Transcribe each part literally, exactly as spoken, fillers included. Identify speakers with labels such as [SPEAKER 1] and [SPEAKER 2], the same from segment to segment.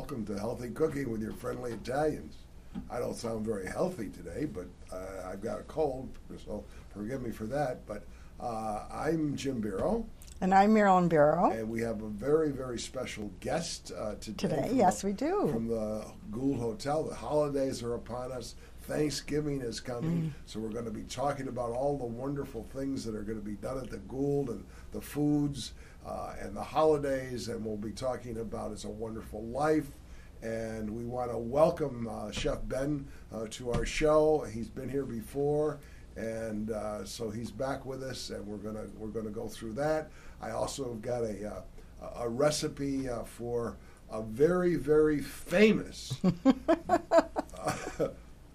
[SPEAKER 1] welcome to Healthy Cooking with your friendly Italians. I don't sound very healthy today, but uh, I've got a cold, so forgive me for that. But uh, I'm Jim Biro.
[SPEAKER 2] And I'm Marilyn Biro.
[SPEAKER 1] And we have a very, very special guest uh, today.
[SPEAKER 2] Today, yes,
[SPEAKER 1] the,
[SPEAKER 2] we do.
[SPEAKER 1] From the Gould Hotel. The holidays are upon us. Thanksgiving is coming. Mm. So we're going to be talking about all the wonderful things that are going to be done at the Gould and the foods uh, and the holidays. And we'll be talking about It's a Wonderful Life. And we want to welcome uh, Chef Ben uh, to our show. He's been here before, and uh, so he's back with us, and we're gonna we're gonna go through that. I also have got a uh, a recipe uh, for a very very famous uh,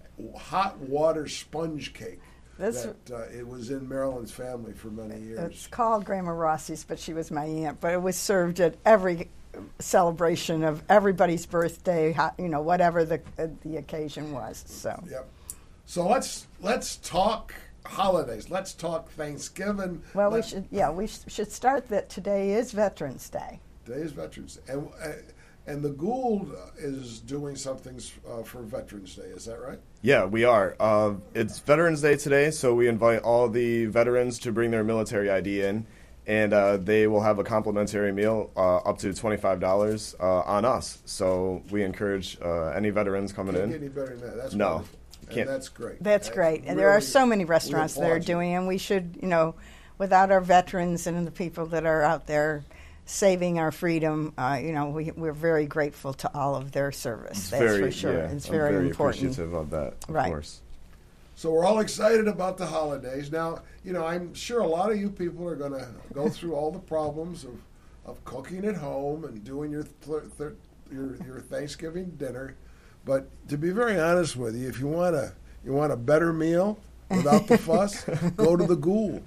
[SPEAKER 1] hot water sponge cake. That's, that uh, it was in Marilyn's family for many years.
[SPEAKER 2] It's called Grandma Rossi's, but she was my aunt. But it was served at every celebration of everybody's birthday, you know, whatever the uh, the occasion was. So
[SPEAKER 1] yep. So let's let's talk holidays. Let's talk Thanksgiving.
[SPEAKER 2] Well,
[SPEAKER 1] Let,
[SPEAKER 2] we should yeah we sh- should start that today is Veterans Day.
[SPEAKER 1] Today is Veterans Day, and uh, and the Gould is doing something uh, for Veterans Day. Is that right?
[SPEAKER 3] Yeah, we are. Uh, it's Veterans Day today, so we invite all the veterans to bring their military I D in. And uh, they will have a complimentary meal uh, up to twenty-five dollars uh, on us. So we encourage uh, any veterans coming
[SPEAKER 1] Can't
[SPEAKER 3] in.
[SPEAKER 1] Get any better than that. That's
[SPEAKER 3] no,
[SPEAKER 1] wonderful.
[SPEAKER 3] Can't.
[SPEAKER 1] And that's great.
[SPEAKER 2] That's, that's great. And really, there are so many restaurants that are doing, and we should, you know, without our veterans and the people that are out there saving our freedom, uh, you know, we, we're very grateful to all of their service.
[SPEAKER 3] It's
[SPEAKER 2] that's
[SPEAKER 3] very,
[SPEAKER 2] for sure.
[SPEAKER 3] Yeah,
[SPEAKER 2] it's
[SPEAKER 3] I'm
[SPEAKER 2] very,
[SPEAKER 3] very
[SPEAKER 2] important.
[SPEAKER 3] appreciative of that, of
[SPEAKER 2] right.
[SPEAKER 3] course.
[SPEAKER 1] So we're all excited about the holidays. Now, you know, I'm sure a lot of you people are going to go through all the problems of, of cooking at home and doing your, th- th- your your Thanksgiving dinner. But to be very honest with you, if you want a you want a better meal without the fuss, go to the Gould.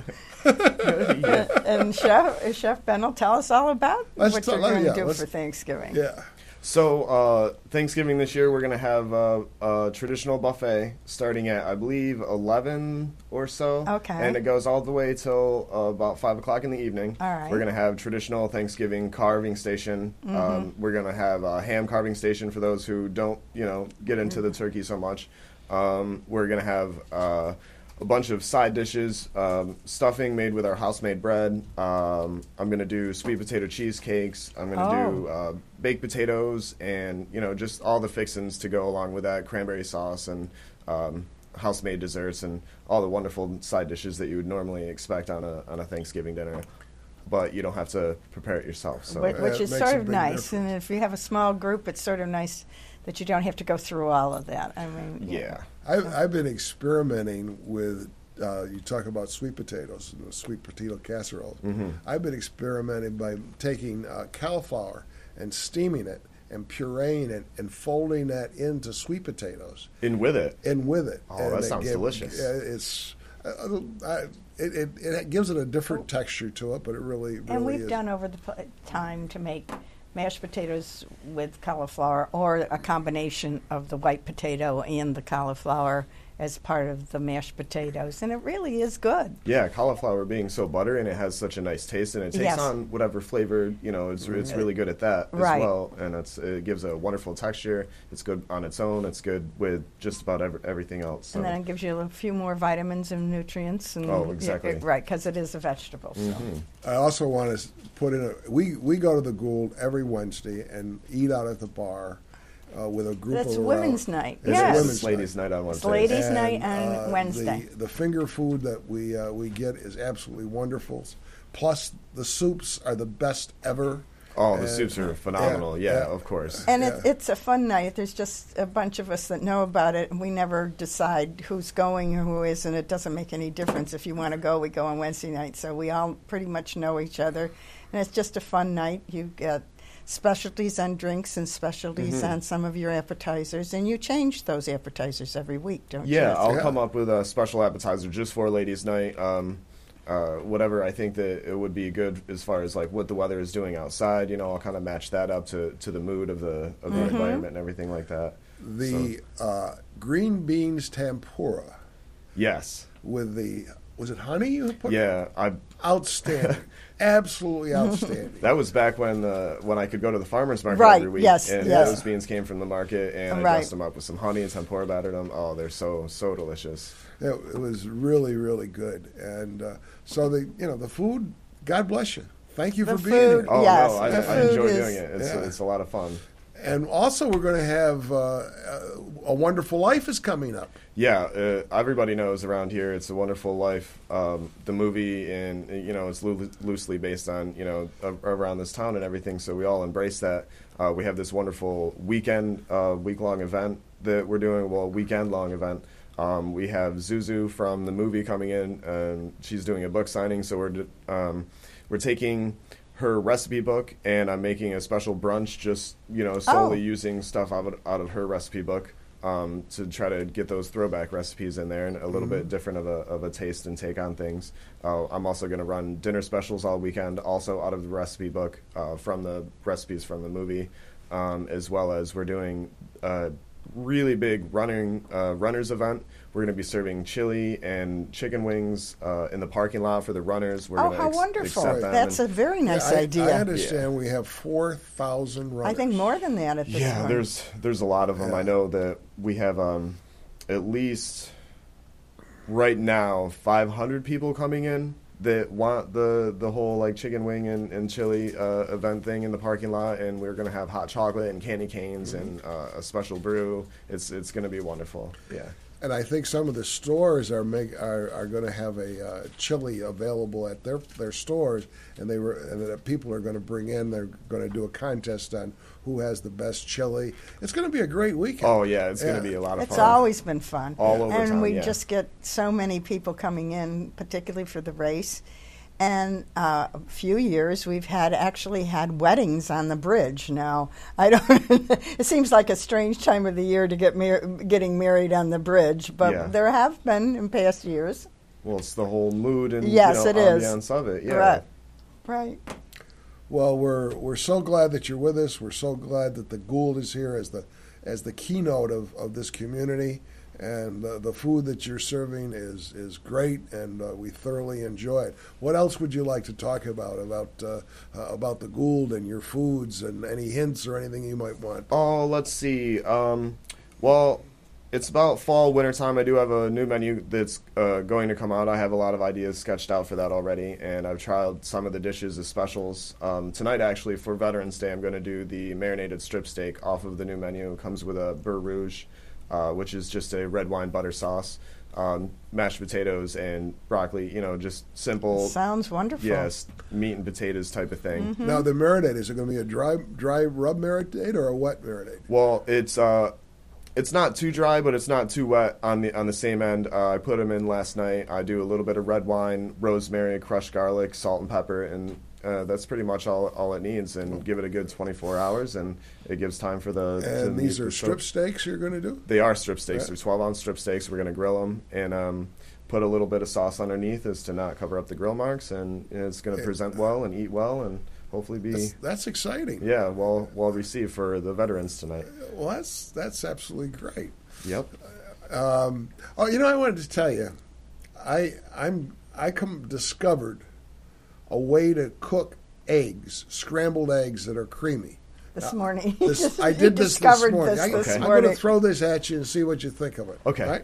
[SPEAKER 2] yeah. And Chef Chef Ben will tell us all about
[SPEAKER 1] let's
[SPEAKER 2] what
[SPEAKER 1] t-
[SPEAKER 2] you're going to
[SPEAKER 1] yeah,
[SPEAKER 2] do for Thanksgiving.
[SPEAKER 1] Yeah.
[SPEAKER 3] So uh, Thanksgiving this year, we're going to have uh, a traditional buffet starting at, I believe, eleven or so.
[SPEAKER 2] Okay.
[SPEAKER 3] And it goes all the way till uh, about five o'clock in the evening.
[SPEAKER 2] All right.
[SPEAKER 3] We're going to have traditional Thanksgiving carving station. Mm-hmm. Um, we're going to have a ham carving station for those who don't, you know, get into mm-hmm. the turkey so much. Um, we're going to have uh, a bunch of side dishes, um, stuffing made with our house-made bread. Um, I'm going to do sweet potato cheesecakes. I'm going to
[SPEAKER 2] oh.
[SPEAKER 3] do uh, baked potatoes and, you know, just all the fixins to go along with that, cranberry sauce and um, house-made desserts and all the wonderful side dishes that you would normally expect on a on a Thanksgiving dinner. But you don't have to prepare it yourself. So.
[SPEAKER 2] Which, which
[SPEAKER 1] uh,
[SPEAKER 2] is sort of nice.
[SPEAKER 1] Difference.
[SPEAKER 2] And if you have a small group, it's sort of nice that you don't have to go through all of that. I mean,
[SPEAKER 3] yeah.
[SPEAKER 2] yeah.
[SPEAKER 1] I've, I've been experimenting with, uh, you talk about sweet potatoes and the sweet potato casseroles.
[SPEAKER 3] Mm-hmm.
[SPEAKER 1] I've been experimenting by taking uh, cauliflower and steaming it and pureeing it and folding that into sweet potatoes.
[SPEAKER 3] In with it?
[SPEAKER 1] In with it.
[SPEAKER 3] Oh,
[SPEAKER 1] and
[SPEAKER 3] that sounds
[SPEAKER 1] give,
[SPEAKER 3] delicious.
[SPEAKER 1] Uh, it's... Uh, I, it, it, it gives it a different
[SPEAKER 2] oh.
[SPEAKER 1] texture to it, but it really, really
[SPEAKER 2] And we've
[SPEAKER 1] is.
[SPEAKER 2] done over the p- time to make mashed potatoes with cauliflower or a combination of the white potato and the cauliflower as part of the mashed potatoes, and it really is good.
[SPEAKER 3] Yeah, cauliflower being so buttery and it has such a nice taste, and it takes
[SPEAKER 2] yes.
[SPEAKER 3] on whatever flavor, you know, it's it's really good at that as
[SPEAKER 2] right.
[SPEAKER 3] well, and it's it gives a wonderful texture. It's good on its own. It's good with just about every, everything else. So.
[SPEAKER 2] And then it gives you a few more vitamins and nutrients. And
[SPEAKER 3] oh, exactly.
[SPEAKER 2] It, right, because it is a vegetable. So.
[SPEAKER 3] Mm-hmm.
[SPEAKER 1] I also want to put in a, we, we go to the Gould every Wednesday and eat out at the bar. Uh, with a group
[SPEAKER 2] That's
[SPEAKER 1] of
[SPEAKER 2] women's
[SPEAKER 1] around.
[SPEAKER 2] night.
[SPEAKER 1] It's
[SPEAKER 2] yes.
[SPEAKER 1] women's
[SPEAKER 3] It's ladies' night, night on Wednesday.
[SPEAKER 2] It's ladies'
[SPEAKER 1] and,
[SPEAKER 2] night on
[SPEAKER 1] uh,
[SPEAKER 2] Wednesday.
[SPEAKER 1] The, the finger food that we uh, we get is absolutely wonderful. Plus, the soups are the best ever.
[SPEAKER 3] Oh, the
[SPEAKER 1] and,
[SPEAKER 3] soups are phenomenal. Yeah,
[SPEAKER 1] yeah,
[SPEAKER 3] yeah of course.
[SPEAKER 2] And
[SPEAKER 1] yeah.
[SPEAKER 2] it, it's a fun night. There's just a bunch of us that know about it, and we never decide who's going or who isn't. It doesn't make any difference. If you want to go, we go on Wednesday night. So we all pretty much know each other, and it's just a fun night. You get specialties on drinks and specialties
[SPEAKER 3] mm-hmm.
[SPEAKER 2] on some of your appetizers, and you change those appetizers every week, don't you?
[SPEAKER 3] Yeah, I'll
[SPEAKER 1] yeah.
[SPEAKER 3] come up with a special appetizer just for ladies' night. Um, uh, whatever I think that it would be good as far as like what the weather is doing outside. You know, I'll kind of match that up to, to the mood of the of the
[SPEAKER 2] mm-hmm.
[SPEAKER 3] environment and everything like that.
[SPEAKER 1] The so. uh, green beans tempura.
[SPEAKER 3] Yes.
[SPEAKER 1] With the was it honey you put?
[SPEAKER 3] Yeah, I.
[SPEAKER 1] Outstanding. Absolutely outstanding.
[SPEAKER 3] That was back when uh, when I could go to the farmer's market
[SPEAKER 2] Right,
[SPEAKER 3] every week.
[SPEAKER 2] yes,
[SPEAKER 3] and
[SPEAKER 2] yes.
[SPEAKER 3] those beans came from the market, and I
[SPEAKER 2] Right.
[SPEAKER 3] dressed them up with some honey and tempura battered them. Oh, they're so, so delicious.
[SPEAKER 1] It, it was really, really good. And uh, so, the you know, the food, God bless you. Thank you
[SPEAKER 2] The
[SPEAKER 1] for being here.
[SPEAKER 2] food-
[SPEAKER 3] Oh,
[SPEAKER 2] Yes,
[SPEAKER 3] no, I,
[SPEAKER 2] the
[SPEAKER 3] I
[SPEAKER 2] food
[SPEAKER 3] enjoy
[SPEAKER 2] is-
[SPEAKER 3] doing it. It's,
[SPEAKER 1] Yeah.
[SPEAKER 3] it's a lot of fun.
[SPEAKER 1] And also, we're going to have uh, A Wonderful Life is coming up.
[SPEAKER 3] Yeah, uh, everybody knows around here It's a Wonderful Life, um, the movie, and, you know, it's loo- loosely based on, you know, a- around this town and everything, so we all embrace that. Uh, we have this wonderful weekend, uh, week-long event that we're doing, well, weekend-long event. Um, we have Zuzu from the movie coming in, and she's doing a book signing, so we're, d- um, we're taking her recipe book, and I'm making a special brunch just, you know, solely
[SPEAKER 2] Oh.
[SPEAKER 3] using stuff out of, out of her recipe book. Um, to try to get those throwback recipes in there and a little bit different of a, of a taste and take on things. Uh, I'm also going to run dinner specials all weekend, also out of the recipe book uh, from the recipes from the movie, um, as well as we're doing a really big running uh, runners event. We're going to be serving chili and chicken wings uh, in the parking lot for the runners. We're
[SPEAKER 2] Oh,
[SPEAKER 3] gonna
[SPEAKER 2] how
[SPEAKER 3] ex-
[SPEAKER 2] wonderful.
[SPEAKER 3] accept them
[SPEAKER 2] That's a
[SPEAKER 3] and-
[SPEAKER 2] very nice
[SPEAKER 1] I,
[SPEAKER 2] idea.
[SPEAKER 1] I understand we have four thousand runners.
[SPEAKER 2] I think more than that at this
[SPEAKER 3] Yeah,
[SPEAKER 2] point.
[SPEAKER 3] there's there's a lot of them.
[SPEAKER 1] Yeah.
[SPEAKER 3] I know that we have um, at least right now five hundred people coming in that want the the whole like chicken wing and, and chili uh, event thing in the parking lot, and we're gonna have hot chocolate and candy canes
[SPEAKER 1] Mm-hmm.
[SPEAKER 3] and uh, a special brew. It's it's gonna be wonderful. Yeah.
[SPEAKER 1] And I think some of the stores are make are, are going to have a uh, chili available at their their stores, and they were and that people are going to bring in. They're going to do a contest on who has the best chili. It's going to be a great weekend.
[SPEAKER 3] Oh yeah, it's
[SPEAKER 1] Yeah.
[SPEAKER 3] gonna be a lot of
[SPEAKER 2] It's
[SPEAKER 3] fun.
[SPEAKER 2] always been fun.
[SPEAKER 3] All over
[SPEAKER 2] and
[SPEAKER 3] town,
[SPEAKER 2] we
[SPEAKER 3] yeah.
[SPEAKER 2] just get so many people coming in, particularly for the race. And uh, a few years we've had actually had weddings on the bridge. Now I don't. It seems like a strange time of the year to get mar- getting married on the bridge, but
[SPEAKER 3] Yeah.
[SPEAKER 2] there have been in past years.
[SPEAKER 3] Well, it's the whole mood and
[SPEAKER 2] Yes,
[SPEAKER 3] you know,
[SPEAKER 2] it is.
[SPEAKER 3] ambiance of it. Yeah.
[SPEAKER 2] Right. Right.
[SPEAKER 1] Well, we're we're so glad that you're with us. We're so glad that the Gould is here as the as the keynote of, of this community, and the, the food that you're serving is is great, and uh, we thoroughly enjoy it. What else would you like to talk about about uh, uh, about the Gould and your foods, and any hints or anything you might want?
[SPEAKER 3] Oh, let's see. Um, well, it's about fall, winter time. I do have a new menu that's uh, going to come out. I have a lot of ideas sketched out for that already, and I've tried some of the dishes as specials. Um, tonight, actually, for Veterans Day, I'm going to do the marinated strip steak off of the new menu. It comes with a beurre rouge, uh, which is just a red wine butter sauce, um, mashed potatoes, and broccoli. You know, just simple.
[SPEAKER 2] Sounds wonderful.
[SPEAKER 3] Yes, meat and potatoes type of thing.
[SPEAKER 2] Mm-hmm.
[SPEAKER 1] Now the marinade, is it going to be a dry dry rub marinade or a wet marinade?
[SPEAKER 3] Well, it's uh, it's not too dry, but it's not too wet on the on the same end. Uh, I put them in last night. I do a little bit of red wine, rosemary, crushed garlic, salt and pepper, and uh, that's pretty much all all it needs. And give it a good twenty-four hours, and it gives time for the. to
[SPEAKER 1] And these
[SPEAKER 3] meat
[SPEAKER 1] are
[SPEAKER 3] to
[SPEAKER 1] strip
[SPEAKER 3] soak.
[SPEAKER 1] steaks you're going to do?
[SPEAKER 3] They are strip steaks.
[SPEAKER 1] Yeah.
[SPEAKER 3] They're twelve ounce strip steaks. We're gonna grill them and um, put a little bit of sauce underneath as to not cover up the grill marks, and it's gonna
[SPEAKER 1] Yeah.
[SPEAKER 3] present well and eat well, and hopefully be
[SPEAKER 1] That's, that's exciting.
[SPEAKER 3] yeah well well received for the veterans tonight.
[SPEAKER 1] Well, that's that's absolutely great.
[SPEAKER 3] Yep.
[SPEAKER 1] Um, oh, you know, I wanted to tell you, I I'm I come discovered a way to cook eggs, scrambled eggs that are creamy.
[SPEAKER 2] This morning.
[SPEAKER 1] This, I
[SPEAKER 2] You
[SPEAKER 1] did this this
[SPEAKER 2] discovered
[SPEAKER 1] morning.
[SPEAKER 2] this
[SPEAKER 1] I,
[SPEAKER 2] this
[SPEAKER 3] Okay.
[SPEAKER 1] I'm
[SPEAKER 2] morning.
[SPEAKER 1] going to throw this at you and see what you think of it.
[SPEAKER 3] Okay.
[SPEAKER 1] Right?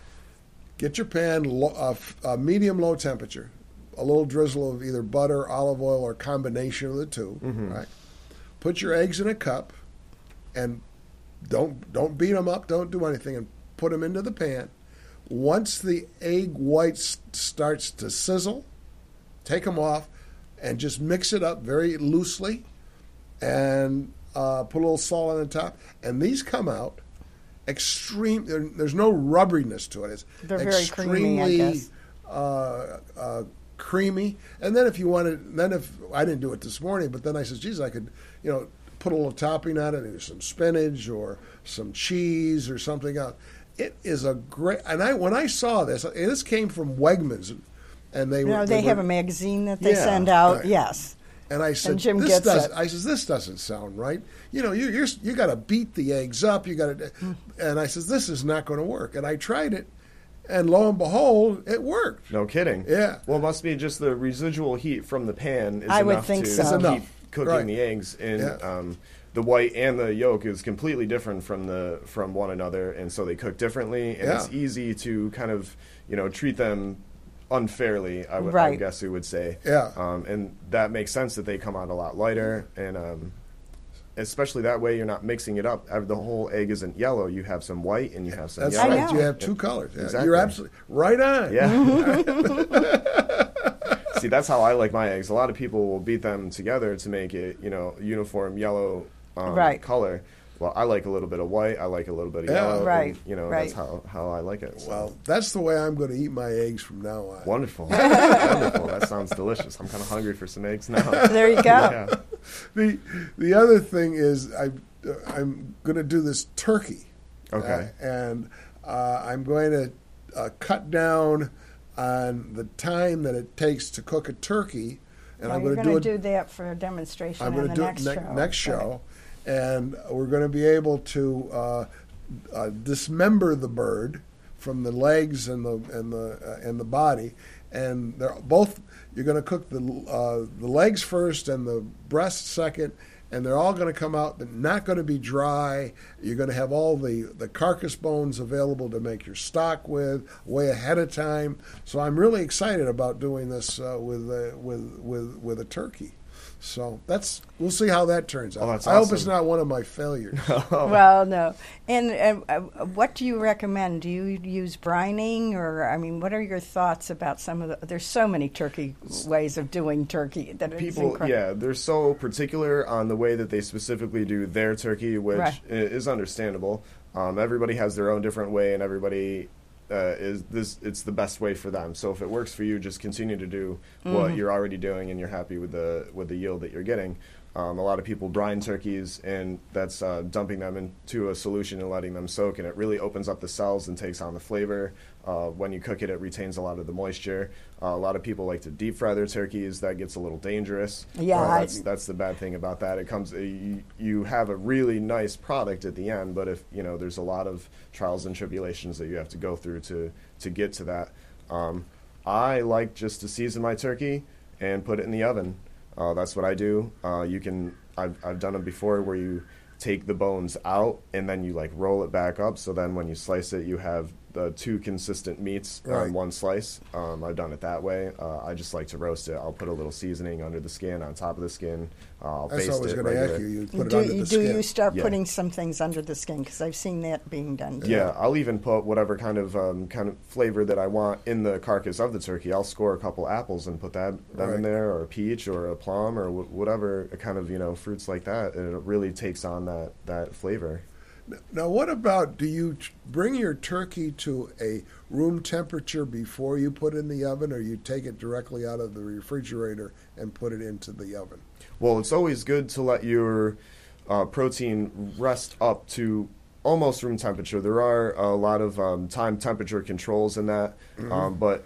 [SPEAKER 1] Get your pan low, uh, f- uh, medium low temperature, a little drizzle of either butter, olive oil, or combination of the two.
[SPEAKER 3] Mm-hmm.
[SPEAKER 1] Right. Put your eggs in a cup, and don't don't beat them up. Don't do anything, and put them into the pan. Once the egg white s- starts to sizzle, take them off, and just mix it up very loosely, and uh, put a little salt on the top. And these come out extreme. there- There's no rubberiness to it. It's
[SPEAKER 2] They're very creamy, I
[SPEAKER 1] extremely
[SPEAKER 2] guess.
[SPEAKER 1] uh, uh, creamy. And then if you wanted, then if I didn't do it this morning, but then I said, geez, I could, you know, put a little topping on it, either some spinach or some cheese or something else. It is a great. And I when I saw this, and this came from Wegmans, and they
[SPEAKER 2] You
[SPEAKER 1] were
[SPEAKER 2] know, they, have
[SPEAKER 1] were,
[SPEAKER 2] a magazine that they
[SPEAKER 3] Yeah,
[SPEAKER 2] send out.
[SPEAKER 1] right.
[SPEAKER 2] Yes.
[SPEAKER 1] and I said,
[SPEAKER 2] Jim
[SPEAKER 1] "This
[SPEAKER 2] gets
[SPEAKER 1] does."
[SPEAKER 2] it.
[SPEAKER 1] I says, "This doesn't sound right. You know, you you're, you got to beat the eggs up. You got to."
[SPEAKER 2] Mm.
[SPEAKER 1] And I says, "This is not going to work." And I tried it, And lo and behold, it worked.
[SPEAKER 3] No kidding.
[SPEAKER 1] Yeah.
[SPEAKER 3] Well, it must be just the residual heat from the pan is
[SPEAKER 2] I would
[SPEAKER 3] enough
[SPEAKER 2] think
[SPEAKER 3] to
[SPEAKER 2] so. It's
[SPEAKER 3] keep
[SPEAKER 1] enough.
[SPEAKER 3] cooking
[SPEAKER 1] Right.
[SPEAKER 3] the eggs. And
[SPEAKER 1] Yeah.
[SPEAKER 3] um, the white and the yolk is completely different from the from one another, and so they cook differently. And
[SPEAKER 1] Yeah.
[SPEAKER 3] it's easy to kind of you know treat them unfairly. I would I
[SPEAKER 2] Right.
[SPEAKER 3] would guess we would say.
[SPEAKER 1] Yeah.
[SPEAKER 3] Um, and that makes sense that they come out a lot lighter and. Um, Especially that way, you're not mixing it up. Uh, The whole egg isn't yellow. You have some white and you have some
[SPEAKER 1] That's
[SPEAKER 3] yellow.
[SPEAKER 2] I
[SPEAKER 1] right.
[SPEAKER 2] know.
[SPEAKER 1] You have two colors. Yeah,
[SPEAKER 3] Exactly.
[SPEAKER 1] You're absolutely right on.
[SPEAKER 3] Yeah. See, that's how I like my eggs. A lot of people will beat them together to make it, you know, uniform yellow um,
[SPEAKER 2] Right.
[SPEAKER 3] color. Well, I like a little bit of white. I like a little bit of
[SPEAKER 1] Yeah.
[SPEAKER 3] yellow.
[SPEAKER 2] Right,
[SPEAKER 3] And, you know,
[SPEAKER 2] right.
[SPEAKER 3] that's how, how I like it. So.
[SPEAKER 1] Well, that's the way I'm going to eat my eggs from now on.
[SPEAKER 3] Wonderful. Wonderful. That sounds delicious. I'm kind of hungry for some eggs now.
[SPEAKER 2] There you go.
[SPEAKER 3] Yeah.
[SPEAKER 1] The the other thing is I uh, I'm going to do this turkey.
[SPEAKER 3] Okay.
[SPEAKER 1] Uh, and uh, I'm going to uh, cut down on the time that it takes to cook a turkey. And
[SPEAKER 2] Well,
[SPEAKER 1] I'm
[SPEAKER 2] you're
[SPEAKER 1] going to
[SPEAKER 2] going
[SPEAKER 1] do
[SPEAKER 2] to
[SPEAKER 1] it.
[SPEAKER 2] do that for a demonstration
[SPEAKER 1] I'm
[SPEAKER 2] on
[SPEAKER 1] going
[SPEAKER 2] the
[SPEAKER 1] to do
[SPEAKER 2] next
[SPEAKER 1] it ne-
[SPEAKER 2] show.
[SPEAKER 1] next
[SPEAKER 2] Right.
[SPEAKER 1] show, and we're going to be able to uh, uh, dismember the bird from the legs and the and the uh, and the body, and they're both. You're going to cook the uh, the legs first and the breast second, and they're all going to come out. They're not going to be dry. You're going to have all the, the carcass bones available to make your stock with way ahead of time. So I'm really excited about doing this uh, with uh, with with with a turkey. So that's we'll see how that turns out.
[SPEAKER 3] Oh, that's
[SPEAKER 1] I hope it's
[SPEAKER 3] awesome.
[SPEAKER 1] not one of my failures.
[SPEAKER 2] Well, no. And uh, uh, what do you recommend? Do you use brining, or I mean, what are your thoughts about some of the? There's so many turkey ways of doing turkey that it's
[SPEAKER 3] People,
[SPEAKER 2] incredible.
[SPEAKER 3] yeah, they're so particular on the way that they specifically do their turkey, which
[SPEAKER 2] Right.
[SPEAKER 3] i- is understandable. Um, everybody has their own different way, and everybody uh, is this. It's the best way for them. So if it works for you, just continue to do what you're already doing, and you're happy with the with the yield that you're getting. Um, a lot of people brine turkeys, and that's uh, dumping them into a solution and letting them soak, and it really opens up the cells and takes on the flavor. Uh, when you cook it, it retains a lot of the moisture. Uh, a lot of people like to deep fry their turkeys. That gets a little dangerous.
[SPEAKER 2] Yeah,
[SPEAKER 3] Uh,
[SPEAKER 2] I-
[SPEAKER 3] that's, that's the bad thing about that. It comes, uh, you, you have a really nice product at the end, but if you know, there's a lot of trials and tribulations that you have to go through to to get to that. Um, I like just to season my turkey and put it in the oven. Uh, that's what I do. Uh, you can, I've, I've done it before where you take the bones out and then you like roll it back up. So then when you slice it, you have the two consistent meats
[SPEAKER 1] Right.
[SPEAKER 3] on one slice. Um, I've done it that way. Uh, I just like to roast it. I'll put a little seasoning under the skin, on top of the skin. Uh, I'll
[SPEAKER 1] That's
[SPEAKER 3] baste
[SPEAKER 1] what I was
[SPEAKER 3] it
[SPEAKER 1] going to
[SPEAKER 3] regular.
[SPEAKER 1] ask you. You put it
[SPEAKER 2] do
[SPEAKER 1] under
[SPEAKER 2] you,
[SPEAKER 1] the
[SPEAKER 2] do
[SPEAKER 1] skin.
[SPEAKER 2] you start
[SPEAKER 3] Yeah.
[SPEAKER 2] putting some things under the skin? Because I've seen that being done. too.
[SPEAKER 3] Yeah, I'll even put whatever kind of um, kind of flavor that I want in the carcass of the turkey. I'll score a couple apples and put that them
[SPEAKER 1] Right.
[SPEAKER 3] in there, or a peach, or a plum, or wh- whatever kind of you know fruits like that. And it really takes on that that flavor.
[SPEAKER 1] Now, what about, do you t- bring your turkey to a room temperature before you put it in the oven, or you take it directly out of the refrigerator and put it into the oven?
[SPEAKER 3] Well, it's always good to let your uh, protein rest up to almost room temperature. There are a lot of um, time temperature controls in that, um, but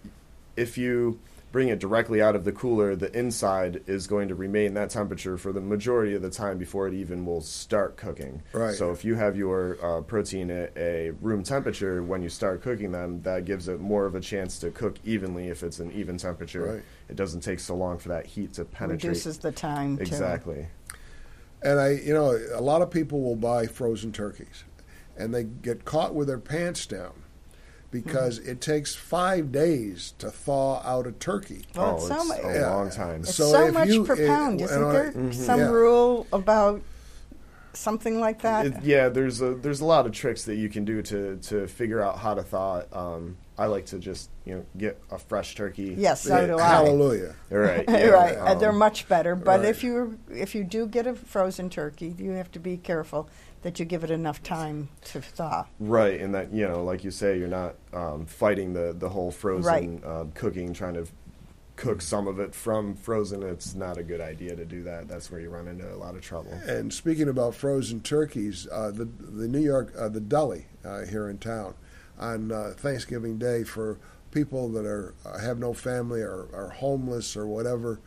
[SPEAKER 3] if you bring it directly out of the cooler, the inside is going to remain that temperature for the majority of the time before it even will start cooking.
[SPEAKER 1] Right.
[SPEAKER 3] So if you have your uh, protein at a room temperature when you start cooking them, that gives it more of a chance to cook evenly if it's an even temperature.
[SPEAKER 1] Right.
[SPEAKER 3] It doesn't take so long for that heat to penetrate.
[SPEAKER 2] Reduces the time. too.
[SPEAKER 3] Exactly.
[SPEAKER 1] And I, you know, a lot of people will buy frozen turkeys, and they get caught with their pants down because
[SPEAKER 2] Mm-hmm.
[SPEAKER 1] it takes five days to thaw out a turkey.
[SPEAKER 2] Well,
[SPEAKER 3] oh,
[SPEAKER 2] it's
[SPEAKER 3] it's
[SPEAKER 2] so mu-
[SPEAKER 3] a
[SPEAKER 1] Yeah.
[SPEAKER 3] long time.
[SPEAKER 2] It's
[SPEAKER 1] So
[SPEAKER 2] so,
[SPEAKER 1] if
[SPEAKER 2] much
[SPEAKER 1] you-
[SPEAKER 2] per
[SPEAKER 1] it-
[SPEAKER 2] pound,
[SPEAKER 1] and
[SPEAKER 2] isn't
[SPEAKER 1] I-
[SPEAKER 2] there?
[SPEAKER 1] Mhm.
[SPEAKER 2] Some
[SPEAKER 1] Yeah.
[SPEAKER 2] rule about something like that?
[SPEAKER 3] It- yeah, there's a there's a lot of tricks that you can do to to figure out how to thaw it. Um, I like to just you know get a fresh turkey.
[SPEAKER 2] Yes, so
[SPEAKER 1] Yeah,
[SPEAKER 2] do I.
[SPEAKER 1] Hallelujah.
[SPEAKER 3] Right. Yeah,
[SPEAKER 2] right, uh,
[SPEAKER 3] um,
[SPEAKER 2] they're much better. But
[SPEAKER 1] right.
[SPEAKER 2] if you if you do get a frozen turkey, you have to be careful that you give it enough time to thaw.
[SPEAKER 3] Right, and that you know, like you say, you're not um, fighting the the whole frozen
[SPEAKER 2] Right.
[SPEAKER 3] uh, cooking, trying to cook some of it from frozen. It's not a good idea to do that. That's where you run into a lot of trouble.
[SPEAKER 1] And speaking about frozen turkeys, uh, the the New York uh, the deli uh, here in town on uh, Thanksgiving Day for people that are uh, have no family or are homeless or whatever,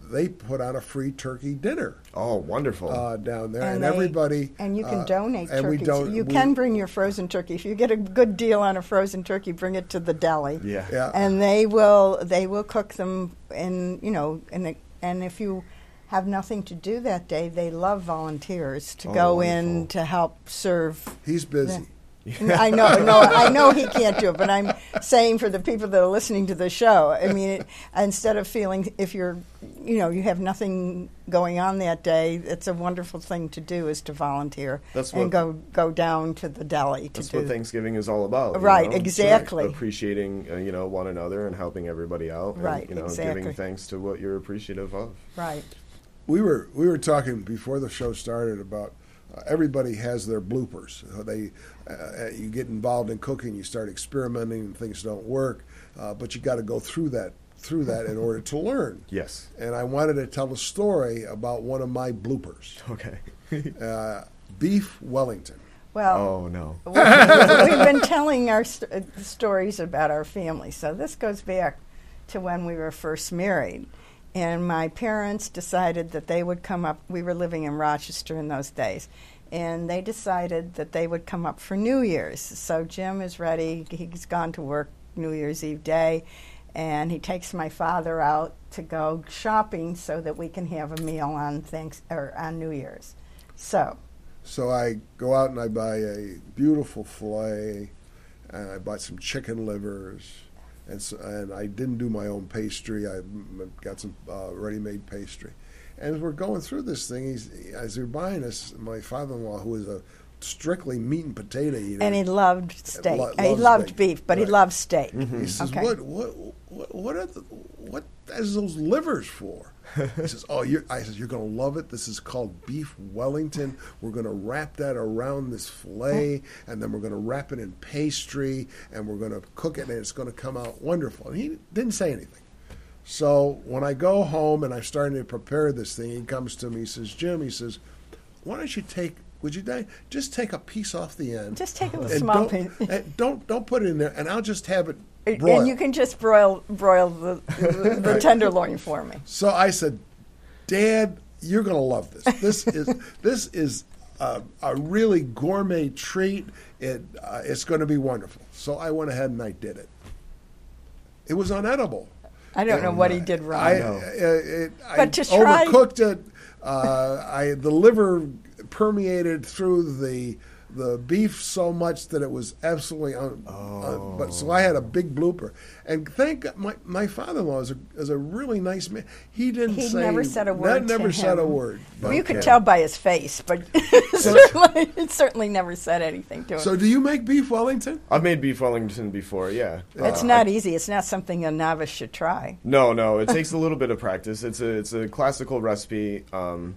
[SPEAKER 1] they put on a free turkey dinner
[SPEAKER 3] Oh, wonderful.
[SPEAKER 1] uh, down there, and,
[SPEAKER 2] they-
[SPEAKER 1] everybody.
[SPEAKER 2] And you can
[SPEAKER 1] uh,
[SPEAKER 2] donate
[SPEAKER 1] and we
[SPEAKER 2] turkeys.
[SPEAKER 1] don't-
[SPEAKER 2] you
[SPEAKER 1] we-
[SPEAKER 2] can bring your frozen turkey. If you get a good deal on a frozen turkey, bring it to the deli.
[SPEAKER 3] yeah.
[SPEAKER 1] Yeah.
[SPEAKER 2] And they will they will cook them in you know in a, and if you have nothing to do that day, they love volunteers to
[SPEAKER 3] Oh,
[SPEAKER 2] go
[SPEAKER 3] wonderful.
[SPEAKER 2] in to help serve.
[SPEAKER 1] He's busy.
[SPEAKER 2] I know, no, I know he can't do it, but I'm saying for the people that are listening to the show, I mean, it, instead of feeling if you're, you know, you have nothing going on that day, it's a wonderful thing to do is to volunteer
[SPEAKER 3] That's
[SPEAKER 2] and
[SPEAKER 3] what-
[SPEAKER 2] go go down to the deli to
[SPEAKER 3] That's
[SPEAKER 2] do.
[SPEAKER 3] what Thanksgiving is all about. you
[SPEAKER 2] Right,
[SPEAKER 3] know?
[SPEAKER 2] exactly.
[SPEAKER 3] Appreciating, uh, you know, one another and helping everybody out.
[SPEAKER 2] Right,
[SPEAKER 3] and, you know,
[SPEAKER 2] exactly.
[SPEAKER 3] giving thanks to what you're appreciative of.
[SPEAKER 2] Right.
[SPEAKER 1] We were we were talking before the show started about uh, everybody has their bloopers. Uh, they uh, you get involved in cooking, you start experimenting, and things don't work, uh, but you got to go through that through that in order to learn.
[SPEAKER 3] Yes.
[SPEAKER 1] And I wanted to tell a story about one of my bloopers,
[SPEAKER 3] Okay.
[SPEAKER 1] uh, beef Wellington.
[SPEAKER 2] Well,
[SPEAKER 3] Oh, no.
[SPEAKER 2] we- we've been telling our st- uh, stories about our family. So this goes back to when we were first married. And my parents decided that they would come up. We were living in Rochester in those days. And they decided that they would come up for New Year's. So Jim is ready. He's gone to work New Year's Eve day. And he takes my father out to go shopping so that we can have a meal on thanks or on New Year's. So
[SPEAKER 1] So I go out and I buy a beautiful filet, and I bought some chicken livers, and so, and I didn't do my own pastry. I m- got some uh, ready-made pastry. And as we're going through this thing, he's, as they're buying this, my father-in-law, who is a strictly meat and potato eater,
[SPEAKER 2] And he loved steak.
[SPEAKER 1] lo-
[SPEAKER 2] he
[SPEAKER 1] loves
[SPEAKER 2] loved
[SPEAKER 1] steak.
[SPEAKER 2] beef, but he
[SPEAKER 1] Right.
[SPEAKER 2] loved steak.
[SPEAKER 1] he says,
[SPEAKER 2] Okay.
[SPEAKER 1] "What, what, what, what are the, what is those livers for?" He says, "Oh, you're." I says, "You're going to love it. This is called beef Wellington. We're going to wrap that around this fillet, and then we're going to wrap it in pastry, and we're going to cook it, and it's going to come out wonderful." And he didn't say anything. So when I go home and I'm starting to prepare this thing, he comes to me. He says, "Jim," he says, "why don't you take? Would you die? Just take a piece off the end.
[SPEAKER 2] Just take a
[SPEAKER 1] and
[SPEAKER 2] small
[SPEAKER 1] don't,
[SPEAKER 2] piece.
[SPEAKER 1] and don't don't put it in there, and I'll just have it broiled."
[SPEAKER 2] And you can just broil broil the, the, the tenderloin for me.
[SPEAKER 1] So I said, "Dad, you're going to love this. This is this is a, a really gourmet treat. It uh, it's going to be wonderful." So I went ahead and I did it. It was unedible.
[SPEAKER 2] I don't know what he did wrong.
[SPEAKER 1] I,
[SPEAKER 3] know.
[SPEAKER 1] uh, it, I
[SPEAKER 2] But to try-
[SPEAKER 1] overcooked it. Uh, I the liver permeated through the the beef so much that it was absolutely un, un- but so I had a big blooper. And thank God, my my father-in-law is a is a really nice man. He didn't
[SPEAKER 2] He
[SPEAKER 1] say
[SPEAKER 2] never said a
[SPEAKER 1] ne-
[SPEAKER 2] word to
[SPEAKER 1] Never said a
[SPEAKER 2] him.
[SPEAKER 1] word.
[SPEAKER 2] Well, you could
[SPEAKER 3] Okay.
[SPEAKER 2] tell by his face, but certainly, he certainly never said anything to him.
[SPEAKER 1] So do you make beef Wellington?
[SPEAKER 3] I've made beef Wellington before, yeah.
[SPEAKER 2] it's
[SPEAKER 3] Uh,
[SPEAKER 2] not easy. It's not something a novice should try.
[SPEAKER 3] No, no, it takes a little bit of practice. It's a it's a classical recipe um,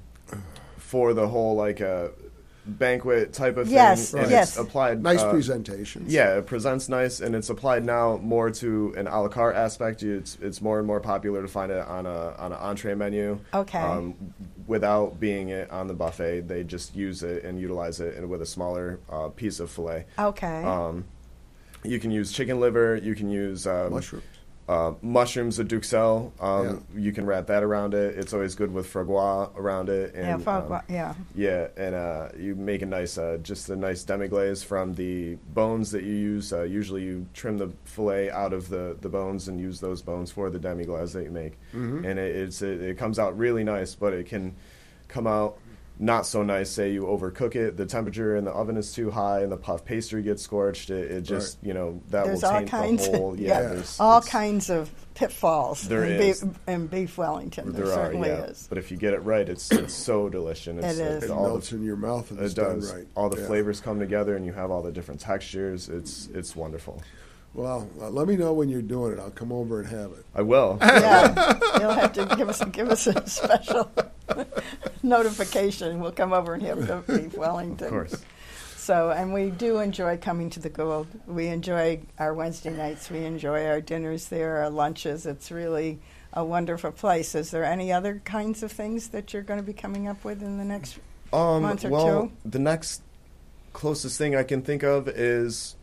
[SPEAKER 3] for the whole like uh, banquet type of
[SPEAKER 2] Yes,
[SPEAKER 3] thing. and
[SPEAKER 2] yes.
[SPEAKER 3] It's applied
[SPEAKER 1] Nice
[SPEAKER 3] uh,
[SPEAKER 1] presentation.
[SPEAKER 3] Yeah, it presents nice, and it's applied now more to an a la carte aspect. It's it's more and more popular to find it on a on an entree menu.
[SPEAKER 2] Okay.
[SPEAKER 3] Um, without being it on the buffet, they just use it and utilize it and with a smaller uh, piece of fillet.
[SPEAKER 2] Okay.
[SPEAKER 3] Um, you can use chicken liver. You can use um,
[SPEAKER 1] Mushrooms.
[SPEAKER 3] uh, mushrooms of Duxelles. Um, You can wrap that around it. It's always good with framboise around it. And,
[SPEAKER 2] yeah, fog,
[SPEAKER 3] um,
[SPEAKER 2] yeah.
[SPEAKER 3] yeah, and uh, you make a nice, uh, just a nice demi-glaze from the bones that you use. Uh, usually you trim the fillet out of the, the bones and use those bones for the demi-glaze that you make.
[SPEAKER 1] Mm-hmm.
[SPEAKER 3] And it, it's, it, it comes out really nice, but it can come out not so nice. Say you overcook it, the temperature in the oven is too high, and the puff pastry gets scorched. It, it just, you know, that
[SPEAKER 2] There's
[SPEAKER 3] will
[SPEAKER 2] all
[SPEAKER 3] taint
[SPEAKER 2] kinds
[SPEAKER 3] the
[SPEAKER 2] of-
[SPEAKER 3] whole.
[SPEAKER 2] yeah,
[SPEAKER 3] there's-
[SPEAKER 2] All
[SPEAKER 3] it's-
[SPEAKER 2] kinds of pitfalls
[SPEAKER 3] There
[SPEAKER 2] in,
[SPEAKER 3] is.
[SPEAKER 2] beef, in beef Wellington. There,
[SPEAKER 3] There are,
[SPEAKER 2] certainly
[SPEAKER 3] yeah.
[SPEAKER 2] is.
[SPEAKER 3] But if you get it right, it's it's so delicious. It's,
[SPEAKER 2] It is.
[SPEAKER 1] It
[SPEAKER 3] all the
[SPEAKER 1] melts in your mouth if it's
[SPEAKER 3] It
[SPEAKER 1] done
[SPEAKER 3] does.
[SPEAKER 1] right.
[SPEAKER 3] All the
[SPEAKER 1] Yeah.
[SPEAKER 3] flavors come together, and you have all the different textures. It's it's wonderful.
[SPEAKER 1] Well, uh, let me know when you're doing it. I'll come over and have it.
[SPEAKER 3] I will.
[SPEAKER 2] Yeah, you'll have to give us give us a special notification. We'll come over and have the beef Wellington.
[SPEAKER 3] Of course.
[SPEAKER 2] So, and we do enjoy coming to the Gould. We enjoy our Wednesday nights. We enjoy our dinners there, our lunches. It's really a wonderful place. Is there any other kinds of things that you're going to be coming up with in the next
[SPEAKER 3] Um,
[SPEAKER 2] month or
[SPEAKER 3] well,
[SPEAKER 2] two?
[SPEAKER 3] the next closest thing I can think of is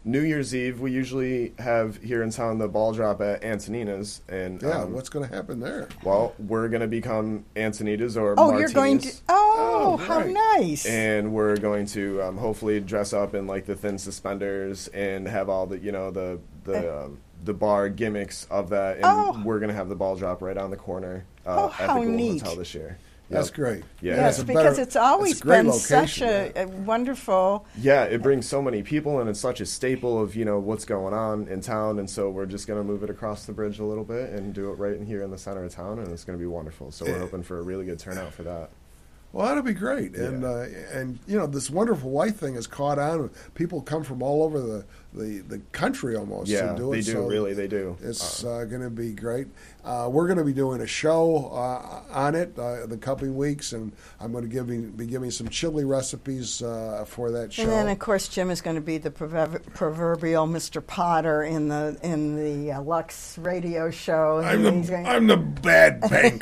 [SPEAKER 3] New Year's Eve, we usually have here in town the ball drop at Antonina's, and
[SPEAKER 1] Yeah,
[SPEAKER 3] um,
[SPEAKER 1] what's going to happen there?
[SPEAKER 3] well, we're going to become Antonitas or
[SPEAKER 2] Oh,
[SPEAKER 3] Martinis.
[SPEAKER 2] you're going to. Oh,
[SPEAKER 1] Oh,
[SPEAKER 2] how
[SPEAKER 1] right.
[SPEAKER 2] nice!
[SPEAKER 3] And we're going to um, hopefully dress up in like the thin suspenders and have all the you know the the um, the bar gimmicks of that. And
[SPEAKER 2] Oh.
[SPEAKER 3] we're going to have the ball drop right on the corner uh,
[SPEAKER 2] Oh,
[SPEAKER 3] at
[SPEAKER 2] how
[SPEAKER 3] the Gould
[SPEAKER 2] neat.
[SPEAKER 3] Hotel this year.
[SPEAKER 1] That's
[SPEAKER 3] Yep.
[SPEAKER 1] great.
[SPEAKER 3] Yeah.
[SPEAKER 2] Yes,
[SPEAKER 1] a
[SPEAKER 2] because
[SPEAKER 1] better-
[SPEAKER 2] it's always
[SPEAKER 1] a great
[SPEAKER 2] been
[SPEAKER 1] location,
[SPEAKER 2] such a,
[SPEAKER 1] yeah.
[SPEAKER 2] a wonderful.
[SPEAKER 3] Yeah, it brings so many people, and it's such a staple of you know what's going on in town. And so we're just going to move it across the bridge a little bit and do it right in here in the center of town, and it's going to be wonderful. So we're
[SPEAKER 1] Yeah.
[SPEAKER 3] hoping for a really good turnout for that.
[SPEAKER 1] Well, that'll be great, and
[SPEAKER 3] Yeah.
[SPEAKER 1] uh, and you know this wonderful life thing has caught on. People come from all over the, the, the country almost
[SPEAKER 3] Yeah,
[SPEAKER 1] to do it.
[SPEAKER 3] they do.
[SPEAKER 1] so
[SPEAKER 3] Really, they do.
[SPEAKER 1] It's
[SPEAKER 3] Uh,
[SPEAKER 1] uh, going to be great. Uh, we're going to be doing a show uh, on it uh, the coming weeks, and I'm going to give you, be giving some chili recipes uh, for that show.
[SPEAKER 2] And then, of course, Jim is going to be the proverb- proverbial Mister Potter in the in the uh, Lux radio show.
[SPEAKER 1] I'm
[SPEAKER 2] And he's
[SPEAKER 1] the
[SPEAKER 2] going-
[SPEAKER 1] I'm the bad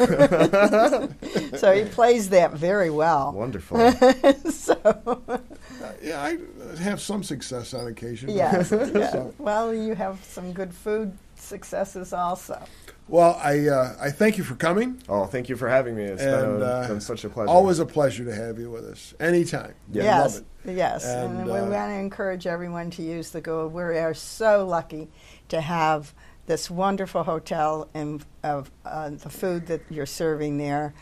[SPEAKER 1] banker.
[SPEAKER 2] so he plays that very well.
[SPEAKER 3] Wonderful.
[SPEAKER 2] so
[SPEAKER 1] Yeah, I have some success on occasion.
[SPEAKER 2] yes, yeah.
[SPEAKER 1] So-
[SPEAKER 2] Well, you have some good food successes also.
[SPEAKER 1] Well, I uh, I thank you for coming.
[SPEAKER 3] Oh, thank you for having me. It's
[SPEAKER 1] And
[SPEAKER 3] been,
[SPEAKER 1] uh,
[SPEAKER 3] been such a pleasure.
[SPEAKER 1] Always a pleasure to have you with us. Anytime.
[SPEAKER 3] Yeah.
[SPEAKER 2] Yes,
[SPEAKER 1] Love it.
[SPEAKER 2] yes,
[SPEAKER 1] And,
[SPEAKER 2] and, we
[SPEAKER 1] uh,
[SPEAKER 2] want to encourage everyone to use the Gould. We are so lucky to have this wonderful hotel and of uh, the food that you're serving there.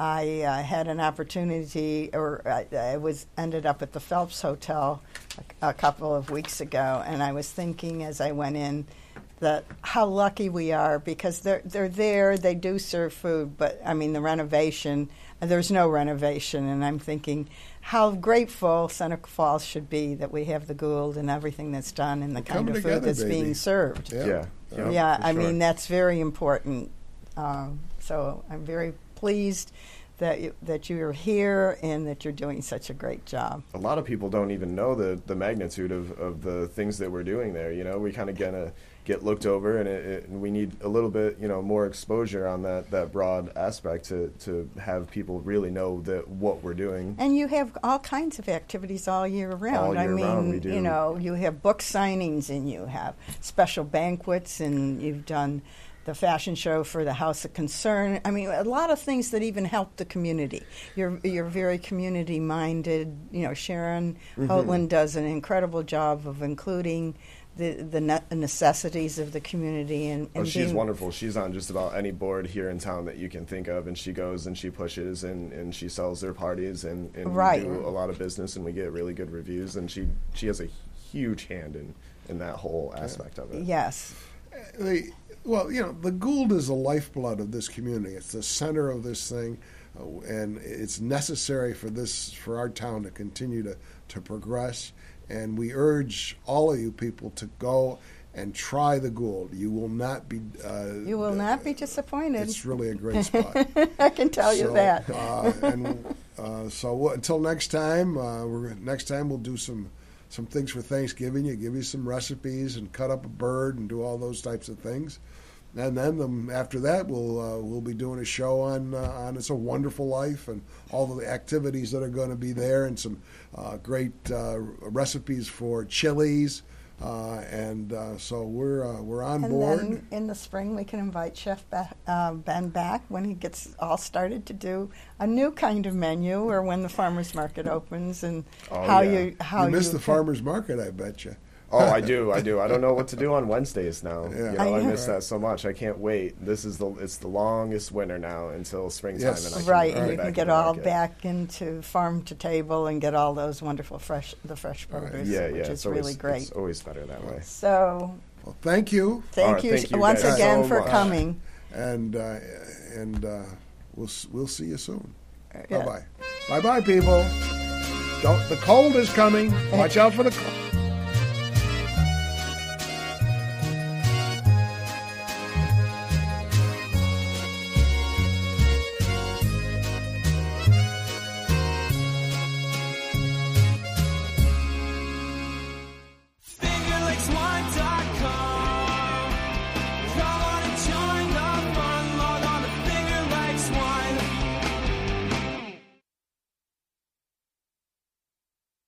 [SPEAKER 2] I uh, had an opportunity, or I, I was ended up at the Phelps Hotel a, a couple of weeks ago, and I was thinking as I went in that how lucky we are because they're they're there. They do serve food, but I mean the renovation. There's no renovation, and I'm thinking how grateful Seneca Falls should be that we have the Gould and everything that's done and the kind
[SPEAKER 1] coming
[SPEAKER 2] of food
[SPEAKER 1] together,
[SPEAKER 2] that's
[SPEAKER 1] baby.
[SPEAKER 2] being served.
[SPEAKER 1] Yeah.
[SPEAKER 3] Yeah.
[SPEAKER 1] Yeah.
[SPEAKER 2] Yeah,
[SPEAKER 3] for
[SPEAKER 2] I
[SPEAKER 3] sure.
[SPEAKER 2] mean that's very important. Um, so I'm very pleased that you, that you are here and that you're doing such a great job.
[SPEAKER 3] a lot of people don't even know the, the magnitude of, of the things that we're doing there. You know, we kind of get a, get looked over, and, it, it, and we need a little bit, you know, more exposure on that, that broad aspect to, to have people really know that what we're doing.
[SPEAKER 2] And you have all kinds of activities all year round.
[SPEAKER 3] All
[SPEAKER 2] I
[SPEAKER 3] year
[SPEAKER 2] mean,
[SPEAKER 3] round we do.
[SPEAKER 2] you know, you have book signings and you have special banquets and you've done the fashion show for the House of Concern. I mean, a lot of things that even help the community. You're you're very community minded. You know, Sharon
[SPEAKER 3] Mm-hmm.
[SPEAKER 2] Hoatland does an incredible job of including the the ne- necessities of the community and, and
[SPEAKER 3] Oh, she's
[SPEAKER 2] being,
[SPEAKER 3] wonderful. She's on just about any board here in town that you can think of, and she goes and she pushes and, and she sells their parties, and, and
[SPEAKER 2] Right.
[SPEAKER 3] we do a lot of business, and we get really good reviews, and she she has a huge hand in, in that whole aspect of it.
[SPEAKER 2] Yes.
[SPEAKER 1] The, well, you know, the Gould is the lifeblood of this community. It's the center of this thing, uh, and it's necessary for this for our town to continue to, to progress. And we urge all of you people to go and try the Gould. You will not be. Uh,
[SPEAKER 2] You will not be disappointed.
[SPEAKER 1] It's really a great spot.
[SPEAKER 2] I can tell you
[SPEAKER 1] So,
[SPEAKER 2] that.
[SPEAKER 1] uh, and uh, so w- until next time, uh, we're next time we'll do some some things for Thanksgiving. You give you some recipes and cut up a bird and do all those types of things. And then um, after that, we'll uh, we'll be doing a show on uh, on It's a Wonderful Life and all of the activities that are going to be there, and some uh, great uh, recipes for chilies. Uh, and uh, so we're uh, we're on
[SPEAKER 2] And
[SPEAKER 1] board.
[SPEAKER 2] then in the spring, we can invite Chef ba- uh, Ben back when he gets all started to do a new kind of menu, or when the farmers market opens, and
[SPEAKER 3] Oh,
[SPEAKER 2] how
[SPEAKER 3] yeah.
[SPEAKER 2] you how
[SPEAKER 1] you miss
[SPEAKER 2] you
[SPEAKER 1] the
[SPEAKER 2] can-
[SPEAKER 1] farmers market, I bet you.
[SPEAKER 3] Oh, I do, I do. I don't know what to do on Wednesdays now.
[SPEAKER 1] Yeah.
[SPEAKER 3] You know,
[SPEAKER 2] I
[SPEAKER 3] I
[SPEAKER 2] know.
[SPEAKER 3] miss that so much. I can't wait. This is the it's the longest winter now until springtime,
[SPEAKER 1] Yes.
[SPEAKER 3] and I can
[SPEAKER 2] Right,
[SPEAKER 3] get
[SPEAKER 2] and you
[SPEAKER 3] back
[SPEAKER 2] can
[SPEAKER 3] in
[SPEAKER 2] get
[SPEAKER 3] the
[SPEAKER 2] all
[SPEAKER 3] market.
[SPEAKER 2] back into farm to table and get all those wonderful fresh the fresh produce,
[SPEAKER 3] Yeah, yeah.
[SPEAKER 2] which
[SPEAKER 3] it's
[SPEAKER 2] is
[SPEAKER 3] always,
[SPEAKER 2] really great.
[SPEAKER 3] It's always better that way.
[SPEAKER 2] So
[SPEAKER 1] Well, thank you,
[SPEAKER 2] thank
[SPEAKER 3] All right,
[SPEAKER 2] you
[SPEAKER 3] thank you
[SPEAKER 2] once
[SPEAKER 3] guys
[SPEAKER 2] again
[SPEAKER 3] so
[SPEAKER 2] for
[SPEAKER 3] much.
[SPEAKER 2] coming.
[SPEAKER 1] and uh, and uh, we'll s- we'll see you soon.
[SPEAKER 2] Yeah.
[SPEAKER 1] Bye bye. Bye bye, people. Don't. The cold is coming. Watch out for the cold.